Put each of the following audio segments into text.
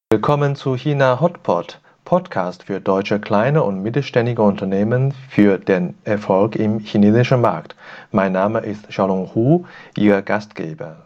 Willkommen zu China Hotpot, Podcast für deutsche kleine und mittelständige Unternehmen für den Erfolg im chinesischen Markt. Mein Name ist Xiaolong Hu, Ihr Gastgeber.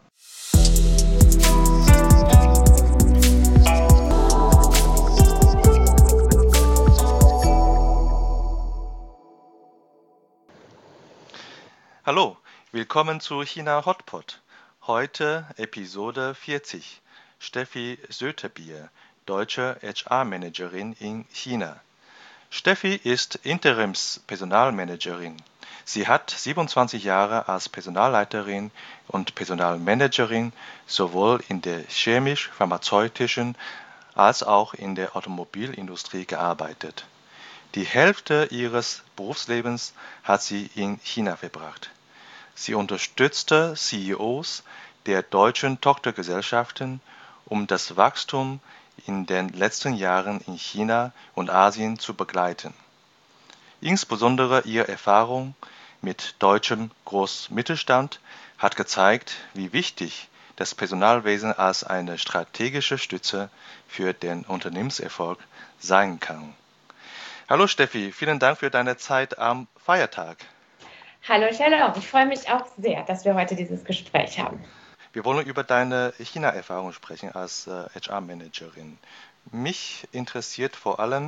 Hallo, willkommen zu China Hotpot. Heute Episode 40. Steffi Sötebier, deutsche HR-Managerin in China. Steffi ist Interims-Personalmanagerin. Sie hat 27 Jahre als Personalleiterin und Personalmanagerin sowohl in der chemisch-pharmazeutischen als auch in der Automobilindustrie gearbeitet. Die Hälfte ihres Berufslebens hat sie in China verbracht. Sie unterstützte CEOs der deutschen Tochtergesellschaften, um das Wachstum in den letzten Jahren in China und Asien zu begleiten. Insbesondere ihre Erfahrung mit deutschem Großmittelstand hat gezeigt, wie wichtig das Personalwesen als eine strategische Stütze für den Unternehmenserfolg sein kann. Hallo Steffi, vielen Dank für deine Zeit am Feiertag. Hallo Xiaolong, ich freue mich auch sehr, dass wir heute dieses Gespräch haben. Wir wollen über deine China-Erfahrung sprechen als HR-Managerin. Mich interessiert vor allem,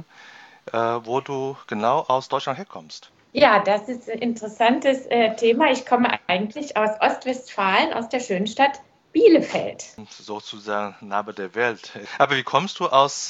wo du genau aus Deutschland herkommst. Ja, das ist ein interessantes Thema. Ich komme eigentlich aus Ostwestfalen, aus der schönen Stadt Bielefeld. Sozusagen Nabel der Welt. Aber wie kommst du aus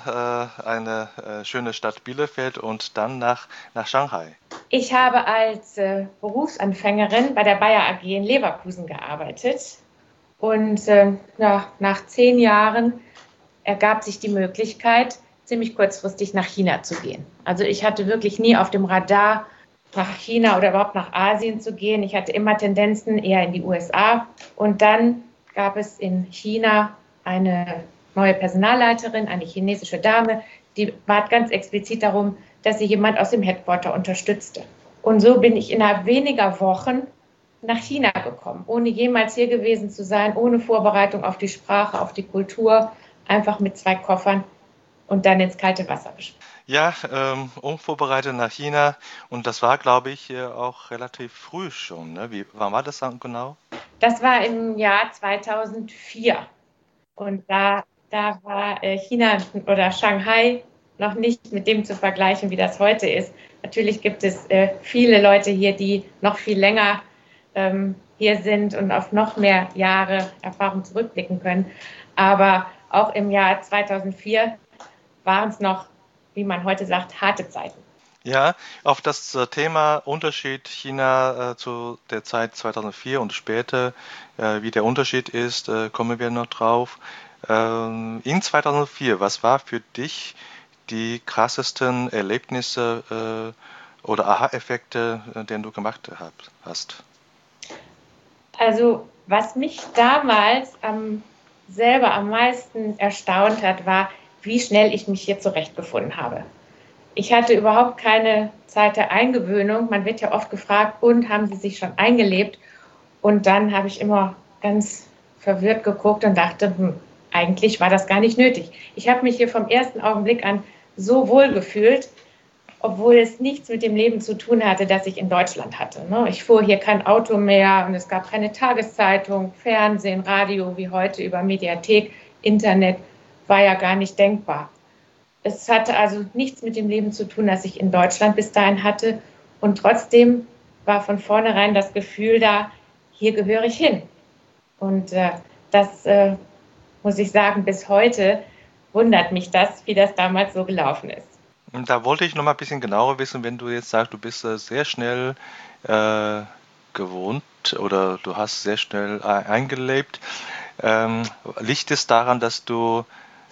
einer schönen Stadt Bielefeld und dann nach Shanghai? Ich habe als Berufsanfängerin bei der Bayer AG in Leverkusen gearbeitet. Und nach 10 Jahren ergab sich die Möglichkeit, ziemlich kurzfristig nach China zu gehen. Also ich hatte wirklich nie auf dem Radar, nach China oder überhaupt nach Asien zu gehen. Ich hatte immer Tendenzen eher in die USA. Und dann gab es in China eine neue Personalleiterin, eine chinesische Dame, die bat ganz explizit darum, dass sie jemand aus dem Headquarter unterstützte. Und so bin ich innerhalb weniger Wochen nach China gekommen, ohne jemals hier gewesen zu sein, ohne Vorbereitung auf die Sprache, auf die Kultur, einfach mit 2 Koffern und dann ins kalte Wasser gesprungen. Ja, unvorbereitet nach China und das war, glaube ich, auch relativ früh schon. Ne? Wann war das dann genau? Das war im Jahr 2004 und da war China oder Shanghai noch nicht mit dem zu vergleichen, wie das heute ist. Natürlich gibt es viele Leute hier, die noch viel länger hier sind und auf noch mehr Jahre Erfahrung zurückblicken können. Aber auch im Jahr 2004 waren es noch, wie man heute sagt, harte Zeiten. Ja, auf das Thema Unterschied China zu der Zeit 2004 und später, wie der Unterschied ist, kommen wir noch drauf. In 2004, was war für dich die krassesten Erlebnisse oder Aha-Effekte, den du gemacht hast? Also was mich damals selber am meisten erstaunt hat, war, wie schnell ich mich hier zurechtgefunden habe. Ich hatte überhaupt keine Zeit der Eingewöhnung. Man wird ja oft gefragt, und haben Sie sich schon eingelebt? Und dann habe ich immer ganz verwirrt geguckt und dachte, eigentlich war das gar nicht nötig. Ich habe mich hier vom ersten Augenblick an so wohl gefühlt, obwohl es nichts mit dem Leben zu tun hatte, das ich in Deutschland hatte. Ich fuhr hier kein Auto mehr und es gab keine Tageszeitung, Fernsehen, Radio wie heute über Mediathek, Internet war ja gar nicht denkbar. Es hatte also nichts mit dem Leben zu tun, das ich in Deutschland bis dahin hatte. Und trotzdem war von vornherein das Gefühl da, hier gehöre ich hin. Und das muss ich sagen, bis heute wundert mich das, wie das damals so gelaufen ist. Und da wollte ich noch mal ein bisschen genauer wissen, wenn du jetzt sagst, du bist sehr schnell gewohnt oder du hast sehr schnell eingelebt. Liegt es daran, dass du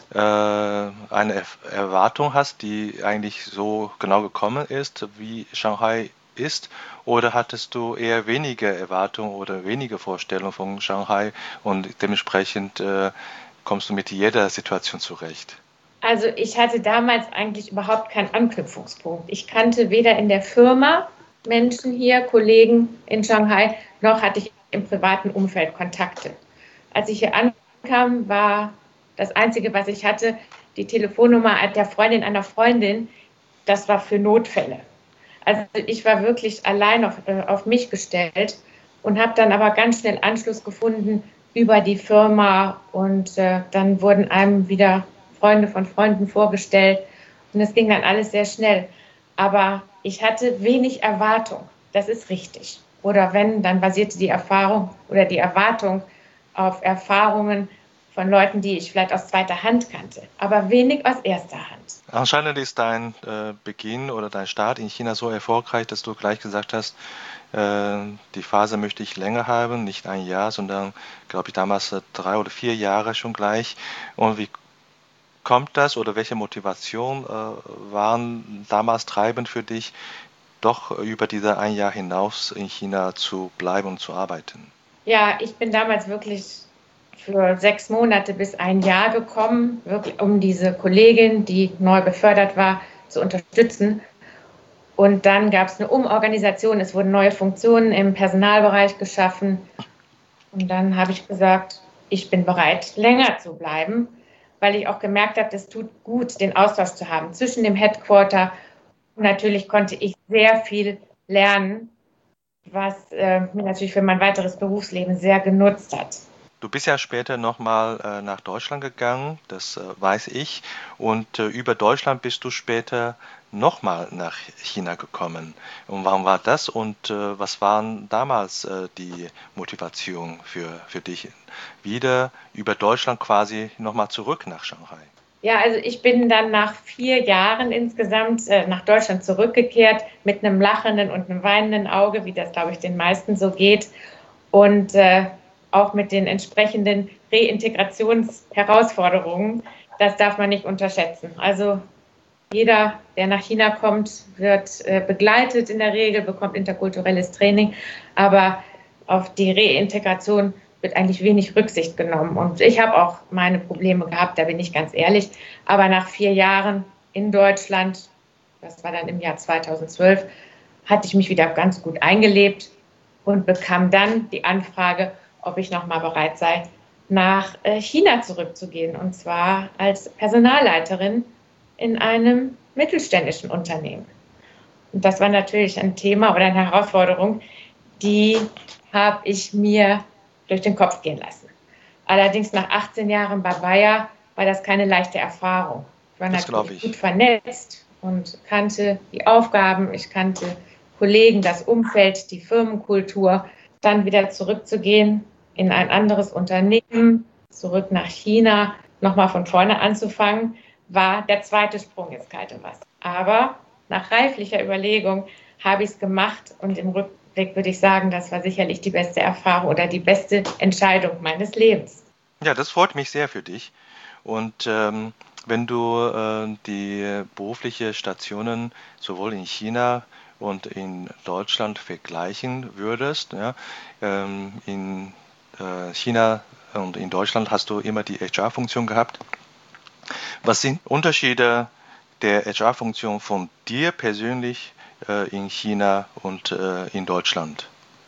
eine Erwartung hast, die eigentlich so genau gekommen ist, wie Shanghai ist? Oder hattest du eher weniger Erwartungen oder weniger Vorstellungen von Shanghai und dementsprechend kommst du mit jeder Situation zurecht? Also ich hatte damals eigentlich überhaupt keinen Anknüpfungspunkt. Ich kannte weder in der Firma Menschen hier, Kollegen in Shanghai, noch hatte ich im privaten Umfeld Kontakte. Als ich hier ankam, war Das Einzige, was ich hatte, die Telefonnummer der Freundin einer Freundin, das war für Notfälle. Also ich war wirklich allein auf mich gestellt und habe dann aber ganz schnell Anschluss gefunden über die Firma und dann wurden einem wieder Freunde von Freunden vorgestellt und es ging dann alles sehr schnell. Aber ich hatte wenig Erwartung, das ist richtig. Oder wenn, dann basierte die Erfahrung oder die Erwartung auf Erfahrungen von Leuten, die ich vielleicht aus zweiter Hand kannte, aber wenig aus erster Hand. Anscheinend ist dein Beginn oder dein Start in China so erfolgreich, dass du gleich gesagt hast, die Phase möchte ich länger haben, nicht ein Jahr, sondern, glaube ich, damals 3 oder 4 Jahre schon gleich. Und wie kommt das oder welche Motivation waren damals treibend für dich, doch über diese ein Jahr hinaus in China zu bleiben und zu arbeiten? Ja, ich bin damals wirklich für 6 Monate bis ein Jahr gekommen, wirklich um diese Kollegin, die neu befördert war, zu unterstützen. Und dann gab es eine Umorganisation, es wurden neue Funktionen im Personalbereich geschaffen. Und dann habe ich gesagt, ich bin bereit, länger zu bleiben, weil ich auch gemerkt habe, es tut gut, den Austausch zu haben zwischen dem Headquarter. Und natürlich konnte ich sehr viel lernen, was mir natürlich für mein weiteres Berufsleben sehr genutzt hat. Du bist ja später nochmal nach Deutschland gegangen, das weiß ich. Und über Deutschland bist du später nochmal nach China gekommen. Und warum war das? Und was waren damals die Motivation für dich, wieder über Deutschland quasi nochmal zurück nach Shanghai? Ja, also ich bin dann nach 4 Jahren insgesamt nach Deutschland zurückgekehrt mit einem lachenden und einem weinenden Auge, wie das, glaube ich, den meisten so geht. Und auch mit den entsprechenden Reintegrationsherausforderungen. Das darf man nicht unterschätzen. Also jeder, der nach China kommt, wird begleitet in der Regel, bekommt interkulturelles Training, aber auf die Reintegration wird eigentlich wenig Rücksicht genommen. Und ich habe auch meine Probleme gehabt, da bin ich ganz ehrlich. Aber nach 4 Jahren in Deutschland, das war dann im Jahr 2012, hatte ich mich wieder ganz gut eingelebt und bekam dann die Anfrage, ob ich noch mal bereit sei, nach China zurückzugehen, und zwar als Personalleiterin in einem mittelständischen Unternehmen. Und das war natürlich ein Thema oder eine Herausforderung, die habe ich mir durch den Kopf gehen lassen. Allerdings nach 18 Jahren bei Bayer war das keine leichte Erfahrung. Ich war natürlich gut vernetzt und kannte die Aufgaben, ich kannte Kollegen, das Umfeld, die Firmenkultur. Dann wieder zurückzugehen in ein anderes Unternehmen, zurück nach China, nochmal von vorne anzufangen, war der zweite Sprung ins kalte Wasser. Aber nach reiflicher Überlegung habe ich es gemacht und im Rückblick würde ich sagen, das war sicherlich die beste Erfahrung oder die beste Entscheidung meines Lebens. Ja, das freut mich sehr für dich. Und wenn du die beruflichen Stationen sowohl in China und in Deutschland vergleichen würdest, ja, in China und in Deutschland hast du immer die HR-Funktion gehabt. Was sind Unterschiede der HR-Funktion von dir persönlich in China und in Deutschland?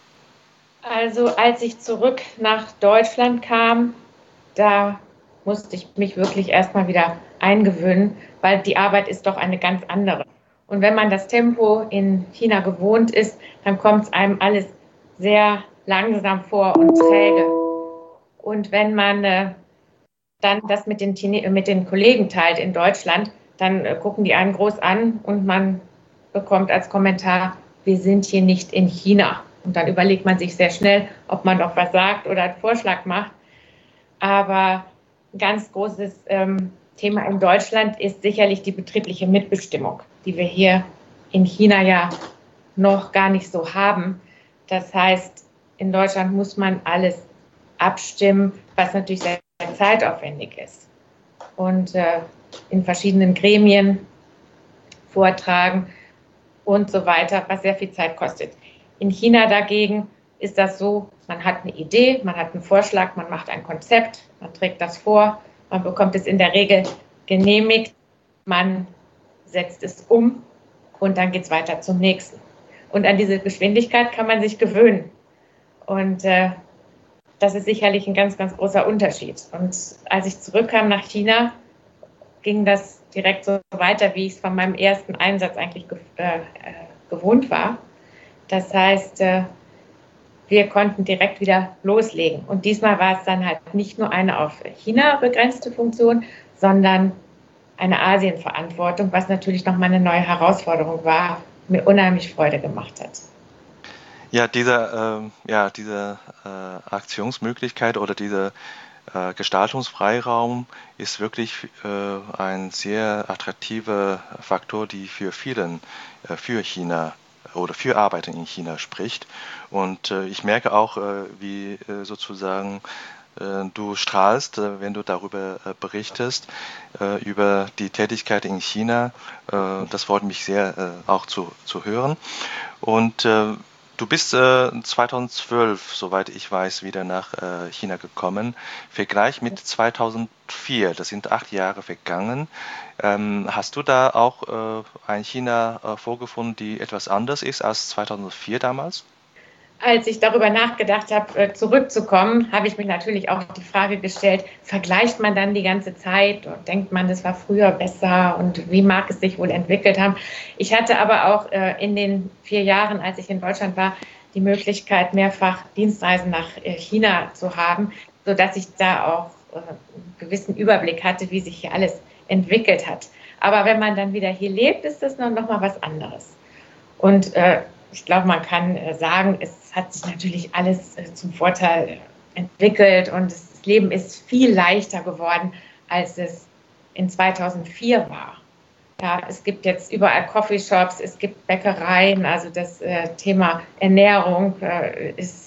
Also als ich zurück nach Deutschland kam, da musste ich mich wirklich erstmal wieder eingewöhnen, weil die Arbeit ist doch eine ganz andere. Und wenn man das Tempo in China gewohnt ist, dann kommt es einem alles sehr langsam vor und träge. Und wenn man dann das mit den Kollegen teilt in Deutschland, dann gucken die einen groß an und man bekommt als Kommentar, wir sind hier nicht in China. Und dann überlegt man sich sehr schnell, ob man noch was sagt oder einen Vorschlag macht. Aber ein ganz großes Thema in Deutschland ist sicherlich die betriebliche Mitbestimmung, die wir hier in China ja noch gar nicht so haben. Das heißt, in Deutschland muss man alles abstimmen, was natürlich sehr zeitaufwendig ist. Und in verschiedenen Gremien vortragen und so weiter, was sehr viel Zeit kostet. In China dagegen ist das so, man hat eine Idee, man hat einen Vorschlag, man macht ein Konzept, man trägt das vor, man bekommt es in der Regel genehmigt, man setzt es um und dann geht es weiter zum nächsten. Und an diese Geschwindigkeit kann man sich gewöhnen. Und das ist sicherlich ein ganz, ganz großer Unterschied. Und als ich zurückkam nach China, ging das direkt so weiter, wie ich es von meinem ersten Einsatz eigentlich gewohnt war. Das heißt, wir konnten direkt wieder loslegen. Und diesmal war es dann halt nicht nur eine auf China begrenzte Funktion, sondern eine Asienverantwortung, was natürlich nochmal eine neue Herausforderung war, mir unheimlich Freude gemacht hat. Ja, diese Aktionsmöglichkeit oder dieser Gestaltungsfreiraum ist wirklich ein sehr attraktiver Faktor, die für vielen für China oder für Arbeiter in China spricht. Und ich merke auch, wie sozusagen du strahlst, wenn du darüber berichtest, über die Tätigkeit in China. Das freut mich sehr, auch zu hören. Und du bist 2012, soweit ich weiß, wieder nach China gekommen. Vergleich mit 2004, das sind 8 Jahre vergangen. Hast du da auch ein China vorgefunden, die etwas anders ist als 2004 damals? Als ich darüber nachgedacht habe, zurückzukommen, habe ich mir natürlich auch die Frage gestellt, vergleicht man dann die ganze Zeit und denkt man, das war früher besser und wie mag es sich wohl entwickelt haben? Ich hatte aber auch in den 4 Jahren, als ich in Deutschland war, die Möglichkeit, mehrfach Dienstreisen nach China zu haben, sodass ich da auch einen gewissen Überblick hatte, wie sich hier alles entwickelt hat. Aber wenn man dann wieder hier lebt, ist das noch mal was anderes. Und ich glaube, man kann sagen, es hat sich natürlich alles zum Vorteil entwickelt und das Leben ist viel leichter geworden, als es in 2004 war. Ja, es gibt jetzt überall Coffeeshops, es gibt Bäckereien, also das Thema Ernährung ist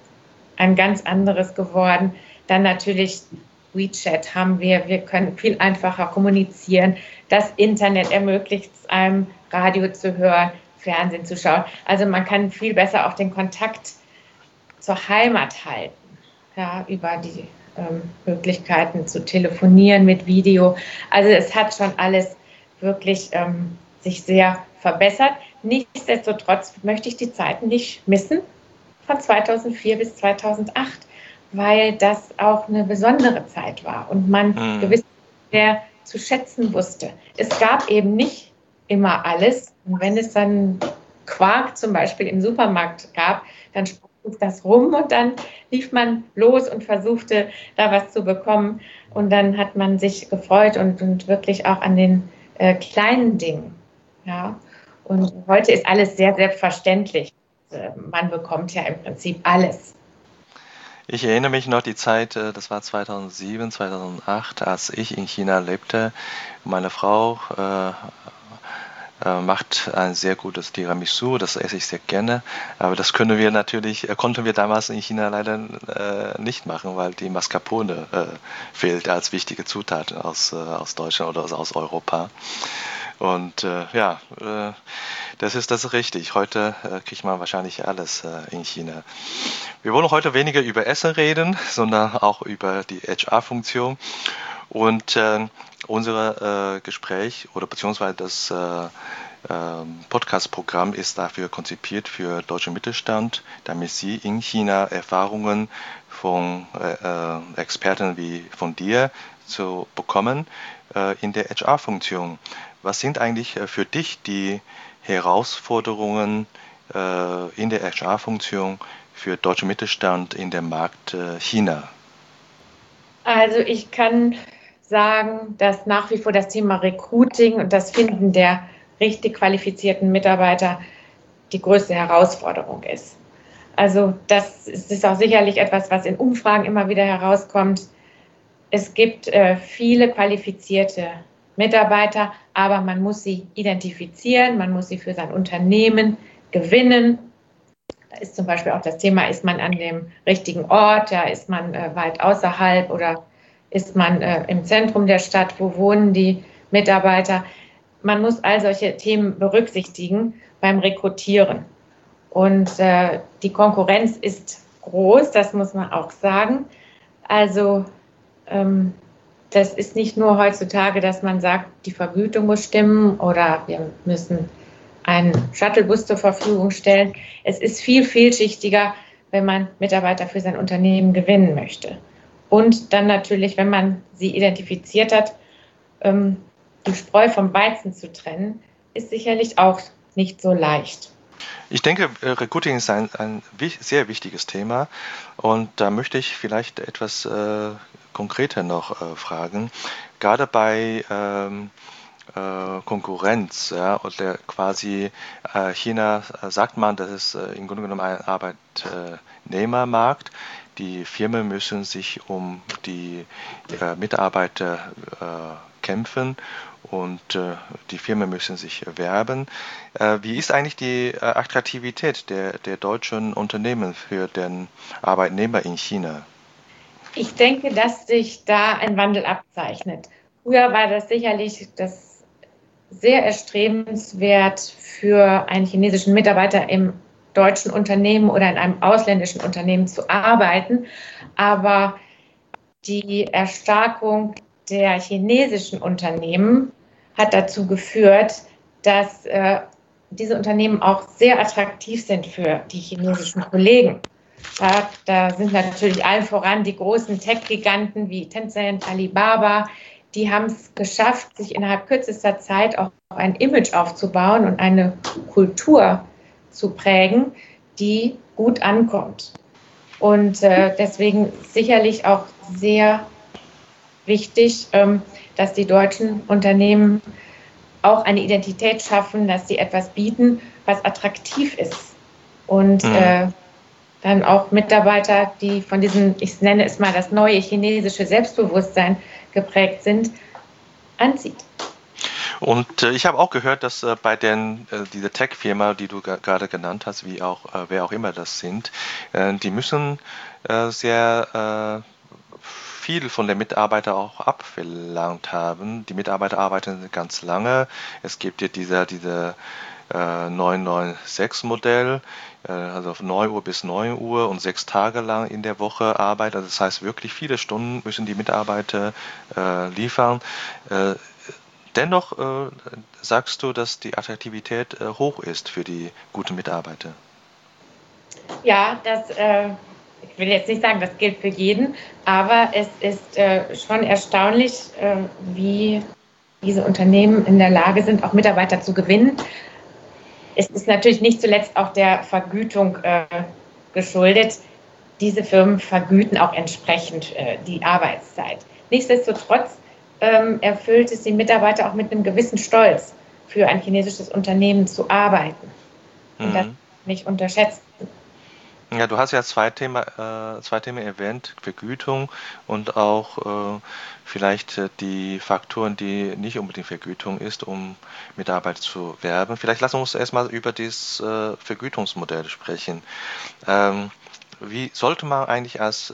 ein ganz anderes geworden. Dann natürlich WeChat haben wir können viel einfacher kommunizieren. Das Internet ermöglicht es einem, Radio zu hören, Fernsehen zu schauen. Also man kann viel besser auch den Kontakt zur Heimat halten, ja, über die Möglichkeiten zu telefonieren mit Video. Also es hat schon alles wirklich sich sehr verbessert. Nichtsdestotrotz möchte ich die Zeiten nicht missen von 2004 bis 2008, weil das auch eine besondere Zeit war und man gewiss sehr zu schätzen wusste. Es gab eben nicht immer alles. Und wenn es dann Quark zum Beispiel im Supermarkt gab, dann sprach das rum und dann lief man los und versuchte, da was zu bekommen. Und dann hat man sich gefreut und wirklich auch an den kleinen Dingen. Ja. Und heute ist alles sehr selbstverständlich. Man bekommt ja im Prinzip alles. Ich erinnere mich noch die Zeit, das war 2007, 2008, als ich in China lebte. Meine Frau macht ein sehr gutes Tiramisu, das esse ich sehr gerne, aber das konnten wir damals in China leider nicht machen, weil die Mascarpone fehlt als wichtige Zutat aus Deutschland oder aus Europa. Und das ist richtig. Heute kriegt man wahrscheinlich alles in China. Wir wollen heute weniger über Essen reden, sondern auch über die HR-Funktion. Und unser Gespräch oder beziehungsweise das Podcast-Programm ist dafür konzipiert für deutschen Mittelstand, damit sie in China Erfahrungen von Experten wie von dir zu bekommen in der HR-Funktion. Was sind eigentlich für dich die Herausforderungen in der HR-Funktion für deutschen Mittelstand in dem Markt China? Also ich kann sagen, dass nach wie vor das Thema Recruiting und das Finden der richtig qualifizierten Mitarbeiter die größte Herausforderung ist. Also das ist auch sicherlich etwas, was in Umfragen immer wieder herauskommt. Es gibt viele qualifizierte Mitarbeiter, aber man muss sie identifizieren, man muss sie für sein Unternehmen gewinnen. Da ist zum Beispiel auch das Thema, ist man an dem richtigen Ort, ja, ist man weit außerhalb oder ist man im Zentrum der Stadt, wo wohnen die Mitarbeiter. Man muss all solche Themen berücksichtigen beim Rekrutieren. Und die Konkurrenz ist groß, das muss man auch sagen. Also das ist nicht nur heutzutage, dass man sagt, die Vergütung muss stimmen oder wir müssen einen Shuttlebus zur Verfügung stellen. Es ist viel vielschichtiger. wenn man Mitarbeiter für sein Unternehmen gewinnen möchte. Und dann natürlich, wenn man sie identifiziert hat, die Spreu vom Weizen zu trennen, ist sicherlich auch nicht so leicht. Ich denke, Recruiting ist ein sehr wichtiges Thema und da möchte ich vielleicht etwas konkreter noch fragen. Gerade bei Konkurrenz, ja, oder quasi China sagt man, das ist im Grunde genommen ein Arbeitnehmermarkt. Die Firmen müssen sich um die Mitarbeiter kämpfen und die Firmen müssen sich werben. Wie ist eigentlich die Attraktivität der deutschen Unternehmen für den Arbeitnehmer in China? Ich denke, dass sich da ein Wandel abzeichnet. Früher war das sicherlich sehr erstrebenswert für einen chinesischen Mitarbeiter im deutschen Unternehmen oder in einem ausländischen Unternehmen zu arbeiten. Aber die Erstarkung der chinesischen Unternehmen hat dazu geführt, dass diese Unternehmen auch sehr attraktiv sind für die chinesischen Kollegen. Da sind natürlich allen voran die großen Tech-Giganten wie Tencent, Alibaba. Die haben es geschafft, sich innerhalb kürzester Zeit auch ein Image aufzubauen und eine Kultur zu prägen, die gut ankommt. Und deswegen sicherlich auch sehr wichtig, dass die deutschen Unternehmen auch eine Identität schaffen, dass sie etwas bieten, was attraktiv ist. Und dann auch Mitarbeiter, die von diesem, ich nenne es mal das neue chinesische Selbstbewusstsein geprägt sind, anzieht. Und ich habe auch gehört, dass bei dieser Tech-Firma, die du gerade genannt hast, wie auch wer auch immer das sind, die müssen sehr viel von den Mitarbeitern auch abverlangt haben. Die Mitarbeiter arbeiten ganz lange. Es gibt ja diese 996-Modell, also von 9 Uhr bis 9 Uhr und 6 Tage lang in der Woche Arbeit. Also das heißt, wirklich viele Stunden müssen die Mitarbeiter liefern. Dennoch sagst du, dass die Attraktivität hoch ist für die guten Mitarbeiter. Ja, ich will jetzt nicht sagen, das gilt für jeden, aber es ist schon erstaunlich, wie diese Unternehmen in der Lage sind, auch Mitarbeiter zu gewinnen. Es ist natürlich nicht zuletzt auch der Vergütung geschuldet. Diese Firmen vergüten auch entsprechend die Arbeitszeit. Nichtsdestotrotz erfüllt es die Mitarbeiter auch mit einem gewissen Stolz, für ein chinesisches Unternehmen zu arbeiten. Und das nicht unterschätzen. Ja, du hast ja zwei Themen erwähnt, Vergütung und auch vielleicht die Faktoren, die nicht unbedingt Vergütung ist, um Mitarbeiter zu werben. Vielleicht lassen wir uns erstmal über das Vergütungsmodell sprechen. Wie sollte man eigentlich als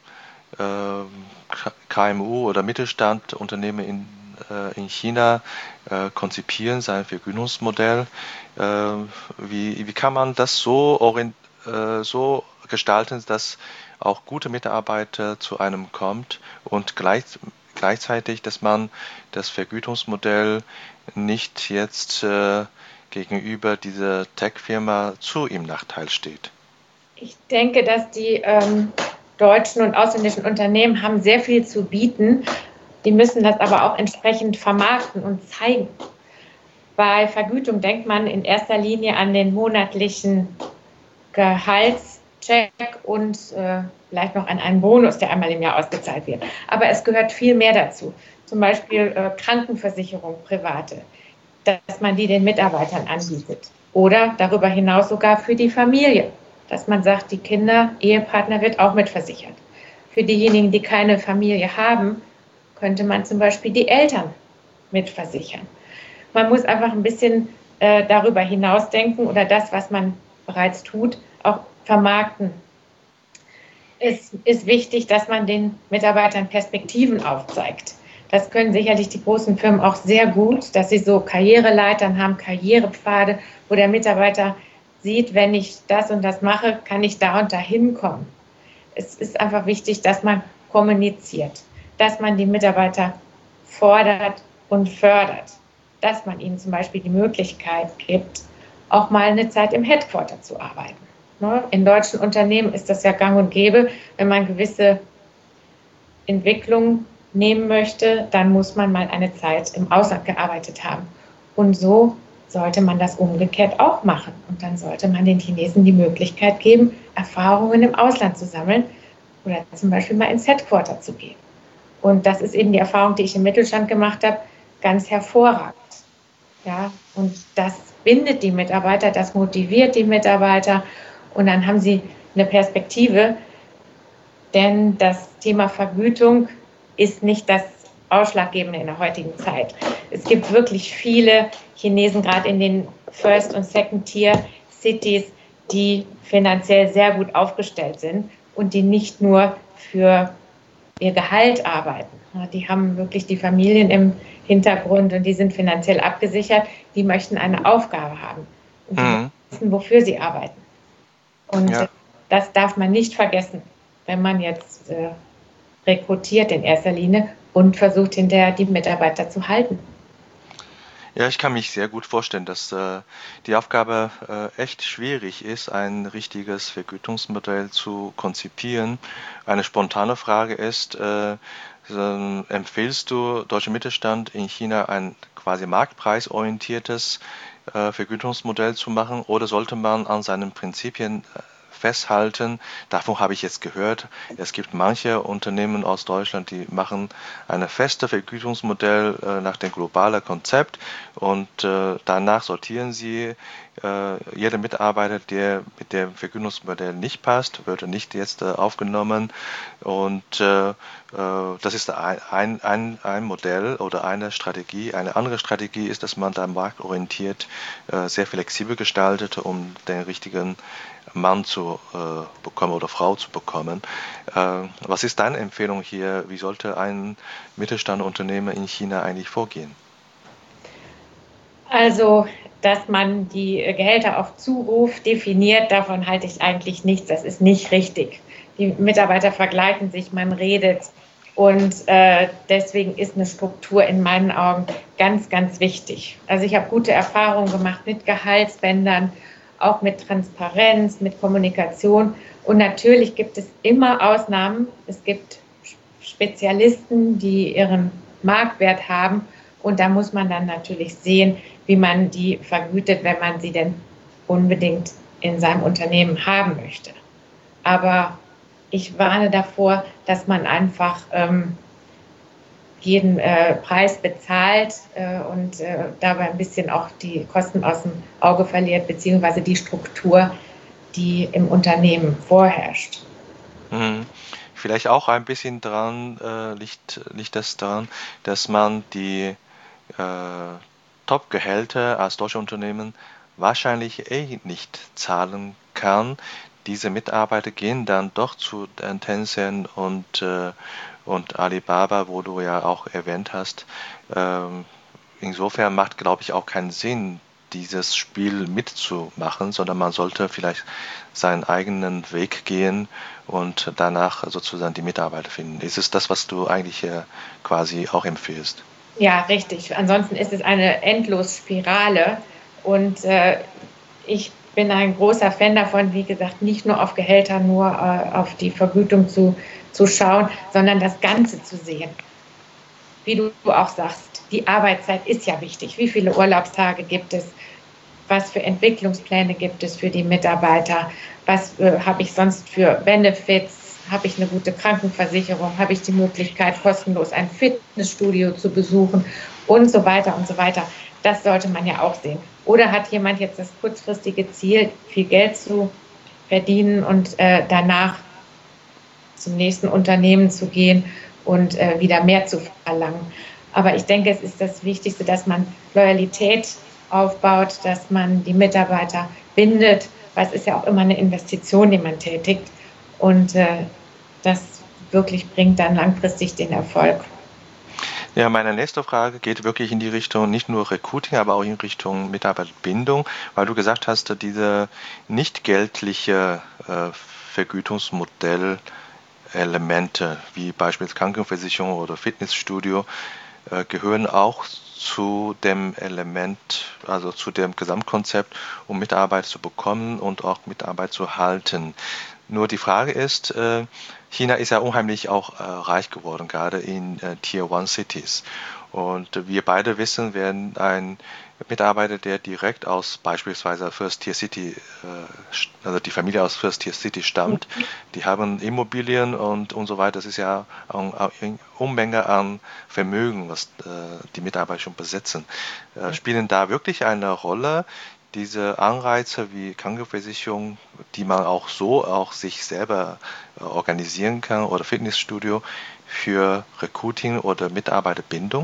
KMU oder Mittelstandunternehmen in China konzipieren, sein Vergütungsmodell? Wie kann man das so gestalten, dass auch gute Mitarbeiter zu einem kommt und gleichzeitig, dass man das Vergütungsmodell nicht jetzt gegenüber dieser Tech-Firma zu im Nachteil steht? Ich denke, dass die deutschen und ausländischen Unternehmen haben sehr viel zu bieten. Die müssen das aber auch entsprechend vermarkten und zeigen. Bei Vergütung denkt man in erster Linie an den monatlichen Gehaltscheck und vielleicht noch an einen Bonus, der einmal im Jahr ausgezahlt wird. Aber es gehört viel mehr dazu. Zum Beispiel Krankenversicherung, private, dass man die den Mitarbeitern anbietet. Oder darüber hinaus sogar für die Familie, dass man sagt, die Kinder, Ehepartner wird auch mitversichert. Für diejenigen, die keine Familie haben, könnte man zum Beispiel die Eltern mitversichern. Man muss einfach ein bisschen darüber hinausdenken oder das, was man bereits tut, auch vermarkten. Es ist wichtig, dass man den Mitarbeitern Perspektiven aufzeigt. Das können sicherlich die großen Firmen auch sehr gut, dass sie so Karriereleitern haben, Karrierepfade, wo der Mitarbeiter sieht, wenn ich das und das mache, kann ich da und da hinkommen. Es ist einfach wichtig, dass man kommuniziert, dass man die Mitarbeiter fordert und fördert, dass man ihnen zum Beispiel die Möglichkeit gibt, auch mal eine Zeit im Headquarter zu arbeiten. Ne? In deutschen Unternehmen ist das ja gang und gäbe. Wenn man gewisse Entwicklungen nehmen möchte, dann muss man mal eine Zeit im Ausland gearbeitet haben. Und so sollte man das umgekehrt auch machen. Und dann sollte man den Chinesen die Möglichkeit geben, Erfahrungen im Ausland zu sammeln oder zum Beispiel mal ins Headquarter zu gehen. Und das ist eben die Erfahrung, die ich im Mittelstand gemacht habe, ganz hervorragend. Ja, und das bindet die Mitarbeiter, das motiviert die Mitarbeiter und dann haben sie eine Perspektive, denn das Thema Vergütung ist nicht das Ausschlaggebende in der heutigen Zeit. Es gibt wirklich viele Chinesen, gerade in den First- und Second-Tier-Cities, die finanziell sehr gut aufgestellt sind und die nicht nur für ihr Gehalt arbeiten. Die haben wirklich die Familien im Hintergrund und die sind finanziell abgesichert. Die möchten eine Aufgabe haben und die wissen, wofür sie arbeiten. Und das darf man nicht vergessen, wenn man jetzt rekrutiert in erster Linie und versucht hinterher die Mitarbeiter zu halten. Ja, ich kann mich sehr gut vorstellen, dass die Aufgabe echt schwierig ist, ein richtiges Vergütungsmodell zu konzipieren. Eine spontane Frage ist, empfiehlst du deutschen Mittelstand in China ein quasi marktpreisorientiertes Vergütungsmodell zu machen oder sollte man an seinen Prinzipien festhalten? Davon habe ich jetzt gehört. Es gibt manche Unternehmen aus Deutschland, die machen ein festes Vergütungsmodell nach dem globalen Konzept und danach sortieren sie jeder Mitarbeiter, der mit dem Vergütungsmodell nicht passt, wird nicht jetzt aufgenommen und das ist ein Modell oder eine Strategie. Eine andere Strategie ist, dass man da marktorientiert sehr flexibel gestaltet, um den richtigen Mann zu bekommen oder Frau zu bekommen. Was ist deine Empfehlung hier? Wie sollte ein Mittelstandsunternehmer in China eigentlich vorgehen? Also, dass man die Gehälter auf Zuruf definiert, davon halte ich eigentlich nichts. Das ist nicht richtig. Die Mitarbeiter vergleichen sich, man redet. Und deswegen ist eine Struktur in meinen Augen ganz, ganz wichtig. Also ich habe gute Erfahrungen gemacht mit Gehaltsbändern, auch mit Transparenz, mit Kommunikation. Und natürlich gibt es immer Ausnahmen. Es gibt Spezialisten, die ihren Marktwert haben. Und da muss man dann natürlich sehen, wie man die vergütet, wenn man sie denn unbedingt in seinem Unternehmen haben möchte. Aber ich warne davor, dass man einfach jeden Preis bezahlt und dabei ein bisschen auch die Kosten aus dem Auge verliert, beziehungsweise die Struktur, die im Unternehmen vorherrscht. Mhm. Vielleicht auch ein bisschen dran liegt das daran, dass man die Top-Gehälter als deutsche Unternehmen wahrscheinlich nicht zahlen kann. Diese Mitarbeiter gehen dann doch zu den Tencent und Alibaba, wo du ja auch erwähnt hast. Insofern macht, glaube ich, auch keinen Sinn, dieses Spiel mitzumachen, sondern man sollte vielleicht seinen eigenen Weg gehen und danach sozusagen die Mitarbeiter finden. Ist es das, was du eigentlich quasi auch empfiehlst? Ja, richtig. Ansonsten ist es eine Endlosspirale und ich bin ein großer Fan davon, wie gesagt, nicht nur auf Gehälter, nur auf die Vergütung zu schauen, sondern das Ganze zu sehen. Wie du auch sagst, die Arbeitszeit ist ja wichtig. Wie viele Urlaubstage gibt es? Was für Entwicklungspläne gibt es für die Mitarbeiter? Was habe ich sonst für Benefits? Habe ich eine gute Krankenversicherung? Habe ich die Möglichkeit, kostenlos ein Fitnessstudio zu besuchen? Und so weiter und so weiter. Das sollte man ja auch sehen. Oder hat jemand jetzt das kurzfristige Ziel, viel Geld zu verdienen und danach zum nächsten Unternehmen zu gehen und wieder mehr zu verlangen? Aber ich denke, es ist das Wichtigste, dass man Loyalität aufbaut, dass man die Mitarbeiter bindet, weil es ist ja auch immer eine Investition, die man tätigt. Und das wirklich bringt dann langfristig den Erfolg. Ja, meine nächste Frage geht wirklich in die Richtung nicht nur Recruiting, aber auch in Richtung Mitarbeiterbindung, weil du gesagt hast, diese nicht geldliche Vergütungsmodell Elemente wie beispielsweise Krankenversicherung oder Fitnessstudio gehören auch zu dem Element, also zu dem Gesamtkonzept, um Mitarbeit zu bekommen und auch Mitarbeit zu halten. Nur die Frage ist, China ist ja unheimlich auch reich geworden, gerade in Tier-1-Cities. Und wir beide wissen, wenn ein Mitarbeiter, der direkt aus beispielsweise First Tier City, also die Familie aus First Tier City stammt, die haben Immobilien und so weiter. Das ist ja eine Unmenge an Vermögen, was die Mitarbeiter schon besitzen. Spielen da wirklich eine Rolle diese Anreize wie Krankenversicherung, die man auch so auch sich selber organisieren kann oder Fitnessstudio für Recruiting oder Mitarbeiterbindung?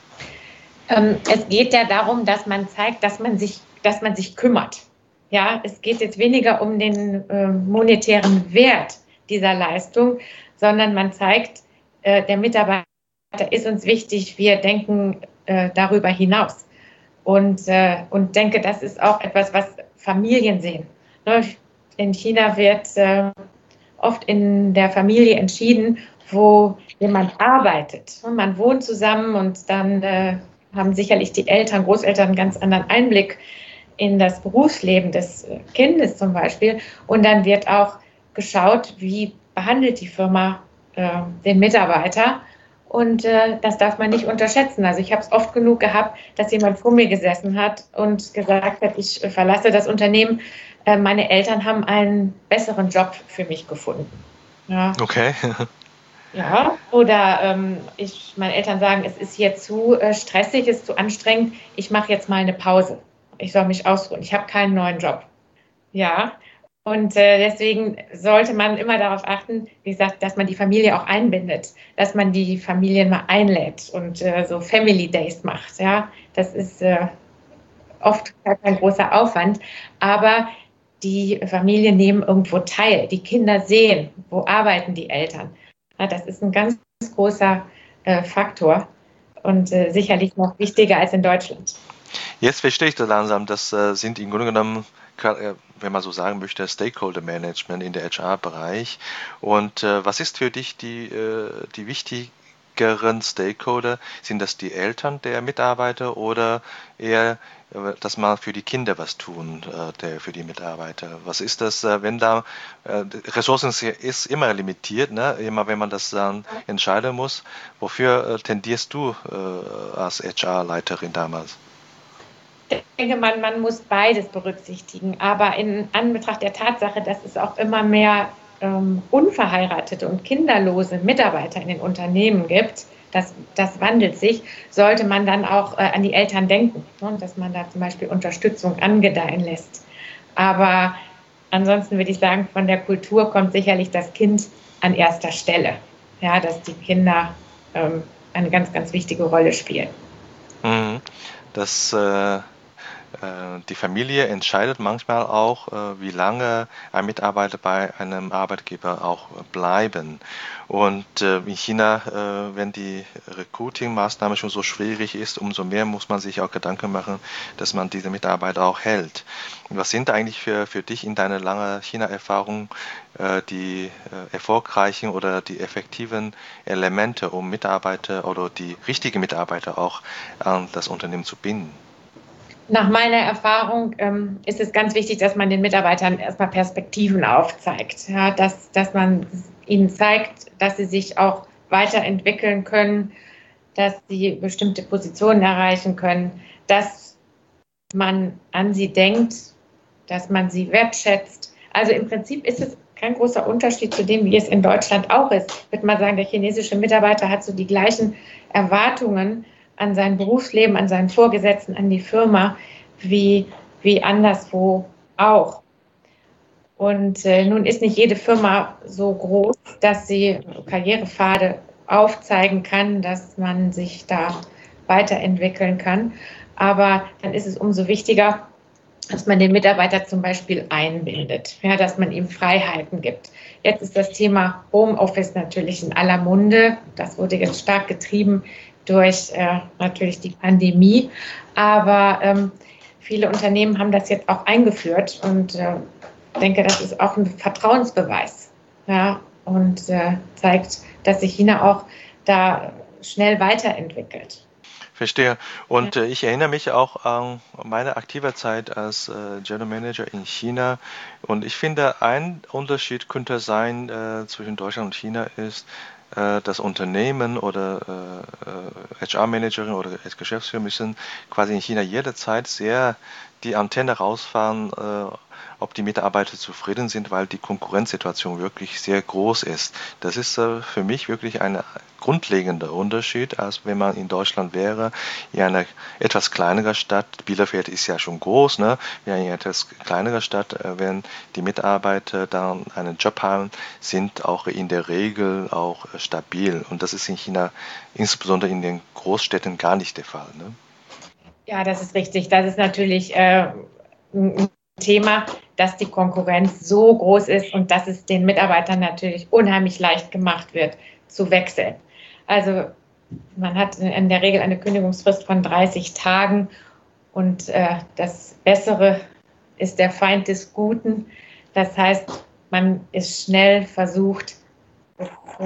Es geht ja darum, dass man zeigt, dass man sich kümmert. Ja, es geht jetzt weniger um den monetären Wert dieser Leistung, sondern man zeigt, der Mitarbeiter ist uns wichtig, wir denken darüber hinaus. Und denke, das ist auch etwas, was Familien sehen. In China wird oft in der Familie entschieden, wo jemand arbeitet. Man wohnt zusammen und dann haben sicherlich die Eltern, Großeltern einen ganz anderen Einblick in das Berufsleben des Kindes zum Beispiel. Und dann wird auch geschaut, wie behandelt die Firma den Mitarbeiter. Und das darf man nicht unterschätzen. Also ich habe es oft genug gehabt, dass jemand vor mir gesessen hat und gesagt hat, ich verlasse das Unternehmen. Meine Eltern haben einen besseren Job für mich gefunden. Ja. Okay. Ja, oder meine Eltern sagen, es ist hier zu stressig, es ist zu anstrengend, ich mache jetzt mal eine Pause. Ich soll mich ausruhen, ich habe keinen neuen Job. Ja, und deswegen sollte man immer darauf achten, wie gesagt, dass man die Familie auch einbindet, dass man die Familien mal einlädt und so Family Days macht. Ja, das ist oft kein großer Aufwand, aber die Familien nehmen irgendwo teil. Die Kinder sehen, wo arbeiten die Eltern. Ja, das ist ein ganz großer Faktor und sicherlich noch wichtiger als in Deutschland. Jetzt verstehe ich das langsam. Das sind im Grunde genommen, wenn man so sagen möchte, Stakeholder Management in der HR-Bereich. Und was ist für dich die wichtigeren Stakeholder? Sind das die Eltern der Mitarbeiter oder eher, dass man für die Kinder was tun, für die Mitarbeiter? Was ist das, wenn da Ressourcen ist immer limitiert, ne? Immer wenn man das dann entscheiden muss. Wofür tendierst du als HR-Leiterin damals? Ich denke, man muss beides berücksichtigen, aber in Anbetracht der Tatsache, dass es auch immer mehr unverheiratete und kinderlose Mitarbeiter in den Unternehmen gibt, das wandelt sich, sollte man dann auch an die Eltern denken, ne, dass man da zum Beispiel Unterstützung angedeihen lässt. Aber ansonsten würde ich sagen, von der Kultur kommt sicherlich das Kind an erster Stelle, ja, dass die Kinder eine ganz, ganz wichtige Rolle spielen. Mhm. Das Die Familie entscheidet manchmal auch, wie lange ein Mitarbeiter bei einem Arbeitgeber auch bleiben. Und in China, wenn die Recruiting-Maßnahme schon so schwierig ist, umso mehr muss man sich auch Gedanken machen, dass man diese Mitarbeiter auch hält. Was sind eigentlich für dich in deiner langen China-Erfahrung die erfolgreichen oder die effektiven Elemente, um Mitarbeiter oder die richtigen Mitarbeiter auch an das Unternehmen zu binden? Nach meiner Erfahrung ist es ganz wichtig, dass man den Mitarbeitern erstmal Perspektiven aufzeigt, ja, dass man ihnen zeigt, dass sie sich auch weiterentwickeln können, dass sie bestimmte Positionen erreichen können, dass man an sie denkt, dass man sie wertschätzt. Also im Prinzip ist es kein großer Unterschied zu dem, wie es in Deutschland auch ist. Ich würde mal sagen, der chinesische Mitarbeiter hat so die gleichen Erwartungen an sein Berufsleben, an seinen Vorgesetzten, an die Firma, wie anderswo auch. Und nun ist nicht jede Firma so groß, dass sie Karrierepfade aufzeigen kann, dass man sich da weiterentwickeln kann. Aber dann ist es umso wichtiger, dass man den Mitarbeiter zum Beispiel einbindet, ja, dass man ihm Freiheiten gibt. Jetzt ist das Thema Homeoffice natürlich in aller Munde. Das wurde jetzt stark getrieben durch natürlich die Pandemie. Aber viele Unternehmen haben das jetzt auch eingeführt und ich denke, das ist auch ein Vertrauensbeweis, ja, und zeigt, dass sich China auch da schnell weiterentwickelt. Verstehe. Und ich erinnere mich auch an meine aktive Zeit als General Manager in China. Und ich finde, ein Unterschied könnte sein zwischen Deutschland und China ist, das Unternehmen oder HR-Managerin oder als Geschäftsführer müssen quasi in China jederzeit sehr die Antenne rausfahren, ob die Mitarbeiter zufrieden sind, weil die Konkurrenzsituation wirklich sehr groß ist. Das ist für mich wirklich ein grundlegender Unterschied, als wenn man in Deutschland wäre, in einer etwas kleineren Stadt. Bielefeld ist ja schon groß, ne? Wir in einer etwas kleineren Stadt, wenn die Mitarbeiter dann einen Job haben, sind auch in der Regel auch stabil. Und das ist in China, insbesondere in den Großstädten, gar nicht der Fall. Ne? Ja, das ist richtig. Das ist natürlich ein Thema, dass die Konkurrenz so groß ist und dass es den Mitarbeitern natürlich unheimlich leicht gemacht wird, zu wechseln. Also man hat in der Regel eine Kündigungsfrist von 30 Tagen und das Bessere ist der Feind des Guten. Das heißt, man ist schnell versucht, das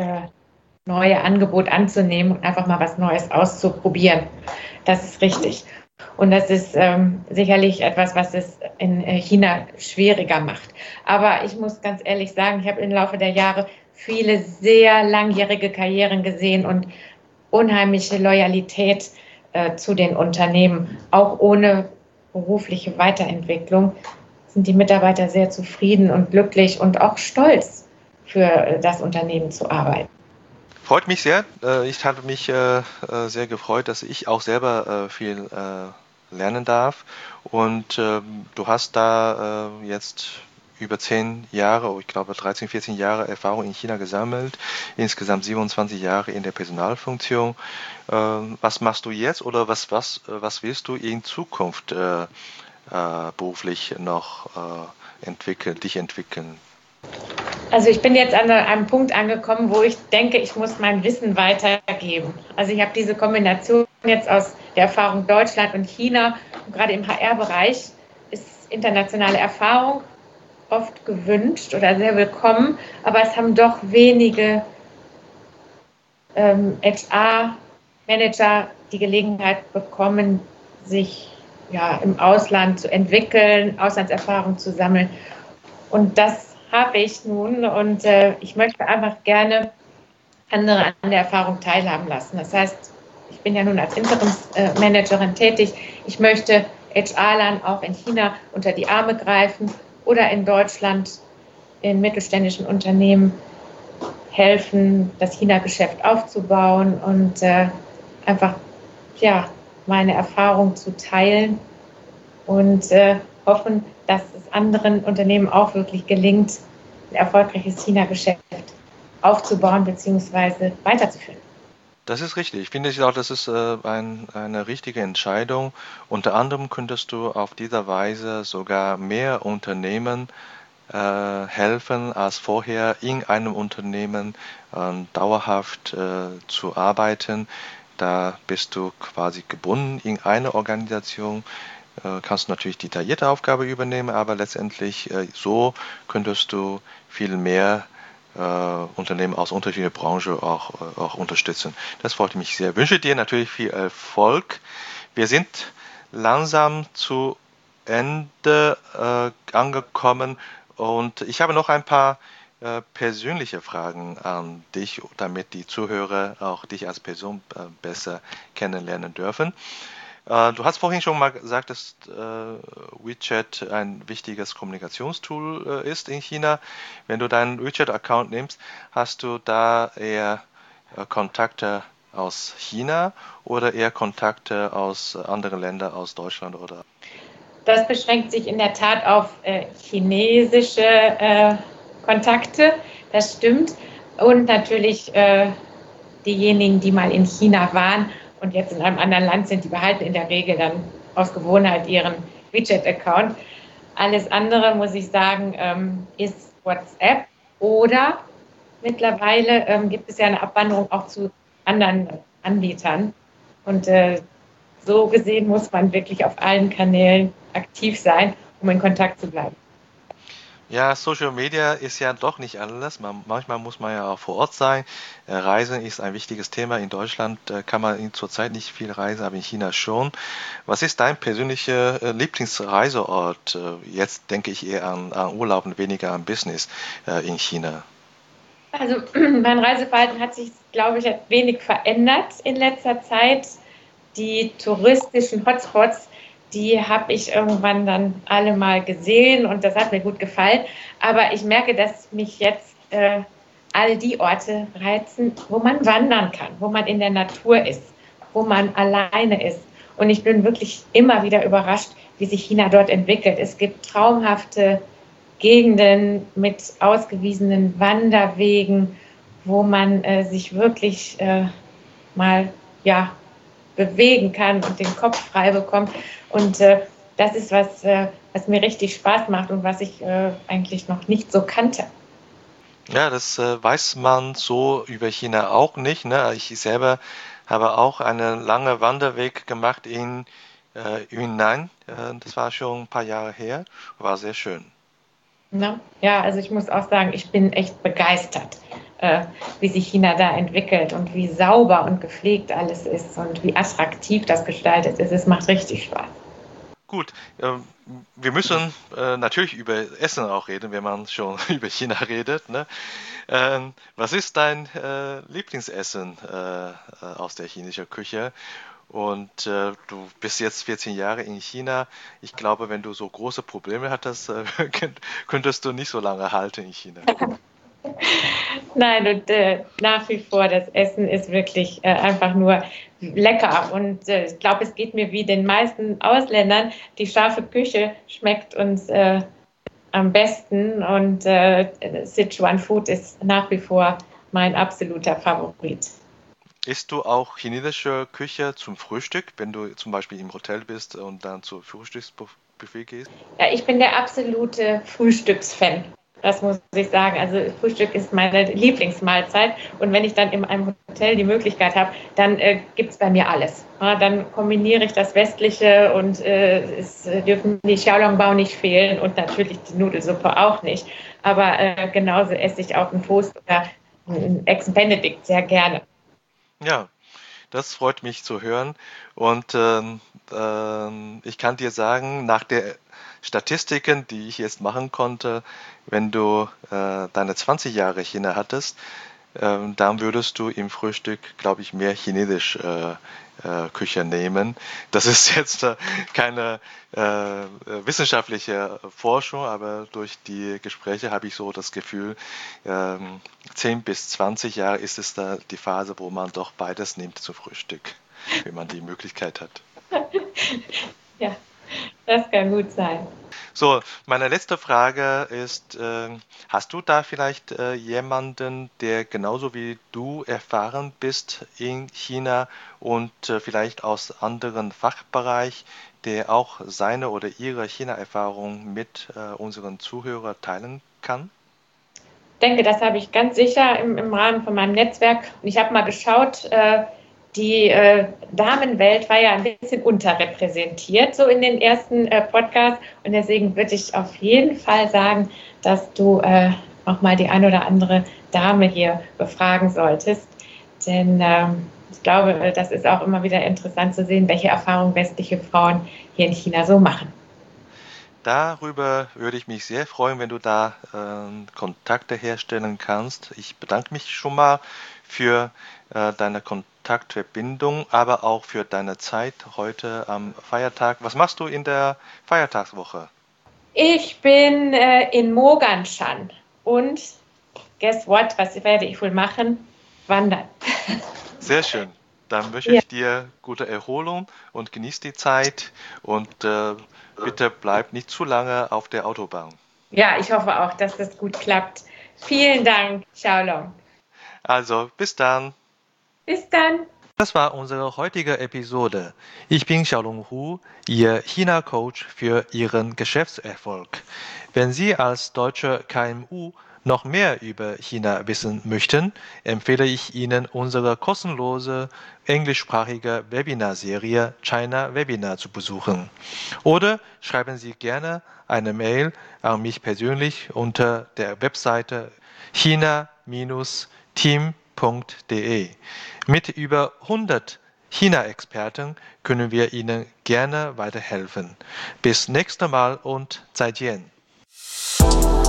neue Angebot anzunehmen und einfach mal was Neues auszuprobieren. Das ist richtig. Und das ist sicherlich etwas, was es in China schwieriger macht. Aber ich muss ganz ehrlich sagen, ich habe im Laufe der Jahre viele sehr langjährige Karrieren gesehen und unheimliche Loyalität zu den Unternehmen. Auch ohne berufliche Weiterentwicklung sind die Mitarbeiter sehr zufrieden und glücklich und auch stolz, für das Unternehmen zu arbeiten. Freut mich sehr. Ich habe mich sehr gefreut, dass ich auch selber viel lernen darf. Und du hast da jetzt über 10 Jahre, ich glaube 13, 14 Jahre Erfahrung in China gesammelt, insgesamt 27 Jahre in der Personalfunktion. Was machst du jetzt oder was willst du in Zukunft beruflich noch dich entwickeln? Also ich bin jetzt an einem Punkt angekommen, wo ich denke, ich muss mein Wissen weitergeben. Also ich habe diese Kombination jetzt aus der Erfahrung Deutschland und China. Und gerade im HR-Bereich ist internationale Erfahrung oft gewünscht oder sehr willkommen, aber es haben doch wenige HR-Manager die Gelegenheit bekommen, sich im Ausland zu entwickeln, Auslandserfahrung zu sammeln. Und das habe ich nun und ich möchte einfach gerne andere an der Erfahrung teilhaben lassen. Das heißt, ich bin ja nun als Interimsmanagerin tätig. Ich möchte HR-Lern auch in China unter die Arme greifen oder in Deutschland in mittelständischen Unternehmen helfen, das China-Geschäft aufzubauen und einfach meine Erfahrung zu teilen und hoffen, dass es anderen Unternehmen auch wirklich gelingt, ein erfolgreiches China-Geschäft aufzubauen bzw. weiterzuführen. Das ist richtig. Ich finde auch, das ist eine richtige Entscheidung. Unter anderem könntest du auf diese Weise sogar mehr Unternehmen helfen, als vorher in einem Unternehmen dauerhaft zu arbeiten. Da bist du quasi gebunden in eine Organisation, kannst du natürlich detaillierte Aufgabe übernehmen, aber letztendlich so könntest du viel mehr Unternehmen aus unterschiedlichen Branchen auch unterstützen. Das freut mich sehr. Ich wünsche dir natürlich viel Erfolg. Wir sind langsam zu Ende angekommen und ich habe noch ein paar persönliche Fragen an dich, damit die Zuhörer auch dich als Person besser kennenlernen dürfen. Du hast vorhin schon mal gesagt, dass WeChat ein wichtiges Kommunikationstool ist in China. Wenn du deinen WeChat-Account nimmst, hast du da eher Kontakte aus China oder eher Kontakte aus anderen Ländern, aus Deutschland oder? Das beschränkt sich in der Tat auf chinesische Kontakte, das stimmt. Und natürlich diejenigen, die mal in China waren und jetzt in einem anderen Land sind, die behalten in der Regel dann aus Gewohnheit ihren WeChat-Account. Alles andere, muss ich sagen, ist WhatsApp oder mittlerweile gibt es ja eine Abwanderung auch zu anderen Anbietern. Und so gesehen muss man wirklich auf allen Kanälen aktiv sein, um in Kontakt zu bleiben. Ja, Social Media ist ja doch nicht alles. Manchmal muss man ja auch vor Ort sein. Reisen ist ein wichtiges Thema. In Deutschland kann man zurzeit nicht viel reisen, aber in China schon. Was ist dein persönlicher Lieblingsreiseort? Jetzt denke ich eher an Urlaub und weniger an Business in China. Also mein Reiseverhalten hat sich, glaube ich, ein wenig verändert in letzter Zeit. Die touristischen Hotspots, die habe ich irgendwann dann alle mal gesehen und das hat mir gut gefallen. Aber ich merke, dass mich jetzt all die Orte reizen, wo man wandern kann, wo man in der Natur ist, wo man alleine ist. Und ich bin wirklich immer wieder überrascht, wie sich China dort entwickelt. Es gibt traumhafte Gegenden mit ausgewiesenen Wanderwegen, wo man sich wirklich mal ja, bewegen kann und den Kopf frei bekommt. Und das ist was mir richtig Spaß macht und was ich eigentlich noch nicht so kannte. Ja, das weiß man so über China auch nicht, ne? Ich selber habe auch einen langen Wanderweg gemacht in Yunnan. Das war schon ein paar Jahre her. War sehr schön. Ne? Ja, also ich muss auch sagen, ich bin echt begeistert, wie sich China da entwickelt und wie sauber und gepflegt alles ist und wie attraktiv das gestaltet ist. Es macht richtig Spaß. Gut, wir müssen natürlich über Essen auch reden, wenn man schon über China redet, ne? Was ist dein Lieblingsessen aus der chinesischen Küche? Und du bist jetzt 14 Jahre in China. Ich glaube, wenn du so große Probleme hattest, könntest du nicht so lange halten in China. Nein, und nach wie vor, das Essen ist wirklich einfach nur lecker. Und ich glaube, es geht mir wie den meisten Ausländern. Die scharfe Küche schmeckt uns am besten. Und Sichuan Food ist nach wie vor mein absoluter Favorit. Isst du auch chinesische Küche zum Frühstück, wenn du zum Beispiel im Hotel bist und dann zum Frühstücksbuffet gehst? Ja, ich bin der absolute Frühstücksfan. Das muss ich sagen. Also Frühstück ist meine Lieblingsmahlzeit. Und wenn ich dann in einem Hotel die Möglichkeit habe, dann gibt es bei mir alles. Ja, dann kombiniere ich das Westliche und es dürfen die Xiaolongbao nicht fehlen und natürlich die Nudelsuppe auch nicht. Aber genauso esse ich auch einen Toast oder einen Ex Benedict sehr gerne. Ja, das freut mich zu hören. Und ich kann dir sagen, nach der Statistiken, die ich jetzt machen konnte, wenn du deine 20 Jahre China hattest, dann würdest du im Frühstück, glaube ich, mehr Chinesisch Küche nehmen. Das ist jetzt keine wissenschaftliche Forschung, aber durch die Gespräche habe ich so das Gefühl, 10 bis 20 Jahre ist es da die Phase, wo man doch beides nimmt zum Frühstück, wenn man die Möglichkeit hat. Ja, das kann gut sein. So, meine letzte Frage ist, hast du da vielleicht jemanden, der genauso wie du erfahren bist in China und vielleicht aus anderen Fachbereich, der auch seine oder ihre China-Erfahrung mit unseren Zuhörern teilen kann? Denke, das habe ich ganz sicher im Rahmen von meinem Netzwerk. Und ich habe mal geschaut, die Damenwelt war ja ein bisschen unterrepräsentiert, so in den ersten Podcasts. Und deswegen würde ich auf jeden Fall sagen, dass du auch mal die ein oder andere Dame hier befragen solltest. Denn ich glaube, das ist auch immer wieder interessant zu sehen, welche Erfahrungen westliche Frauen hier in China so machen. Darüber würde ich mich sehr freuen, wenn du da Kontakte herstellen kannst. Ich bedanke mich schon mal für deine Kontaktverbindung, aber auch für deine Zeit heute am Feiertag. Was machst du in der Feiertagswoche? Ich bin in Moganshan und guess what? Was werde ich wohl machen? Wandern. Sehr schön. Dann wünsche Ja. ich dir gute Erholung und genieß die Zeit und bitte bleib nicht zu lange auf der Autobahn. Ja, ich hoffe auch, dass das gut klappt. Vielen Dank, Xiaolong. Also, bis dann. Bis dann. Das war unsere heutige Episode. Ich bin Xiaolong Hu, Ihr China-Coach für Ihren Geschäftserfolg. Wenn Sie als deutsche KMU noch mehr über China wissen möchten, empfehle ich Ihnen unsere kostenlose englischsprachige Webinarserie China Webinar zu besuchen. Oder schreiben Sie gerne eine Mail an mich persönlich unter der Webseite china-team.de. Mit über 100 China-Experten können wir Ihnen gerne weiterhelfen. Bis nächstes Mal und 再见.